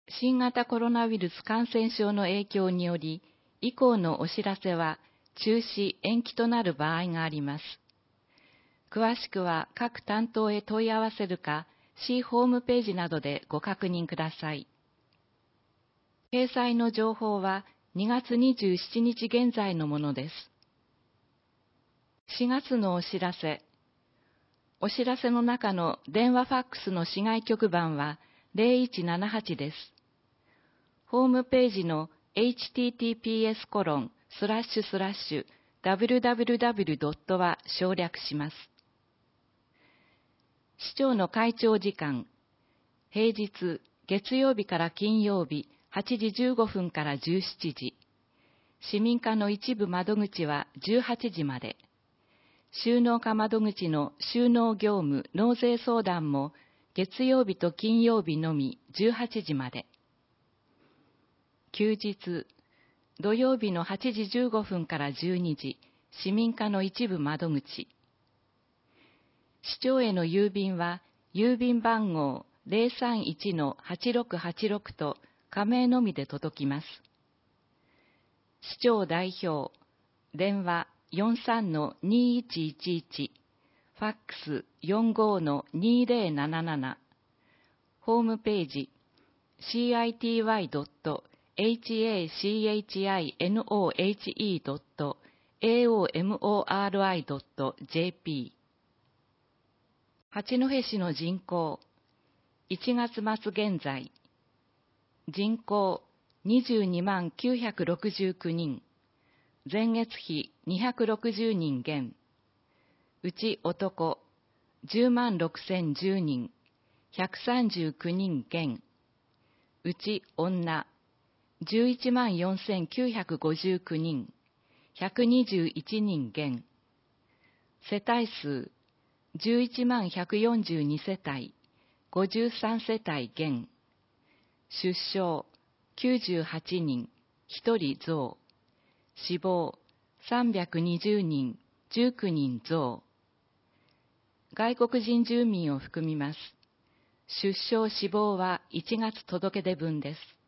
新型コロナウイルス感染症の影響により、以降のお知らせは中止・延期となる場合があります。詳しくは各担当へ問い合わせるか、市ホームページなどでご確認ください。掲載の情報は2月27日現在のものです。4月のお知らせ。お知らせの中の電話ファックスの市外局番は0178です。ホームページの https://www. は省略します。市長の会長時間。平日、月曜日から金曜日、8時15分から17時。市民課の一部窓口は18時まで。収納課窓口の収納業務・納税相談も月曜日と金曜日のみ18時まで。休日、土曜日の8時15分から12時、市民課の一部窓口。市長への郵便は、郵便番号 031-8686 と加盟のみで届きます。市長代表、電話 43-2111、ファックス 45-2077、ホームページ city.hachinohe.aomori.jp。 八戸市の人口、1月末現在、人口22万969人、前月比260人減、うち男10万6010人、139人減、うち女11万4959人、121人減、世帯数11万142世帯、53世帯減、出生98人、1人増、死亡320人、19人増。外国人住民を含みます。出生死亡は1月届出分です。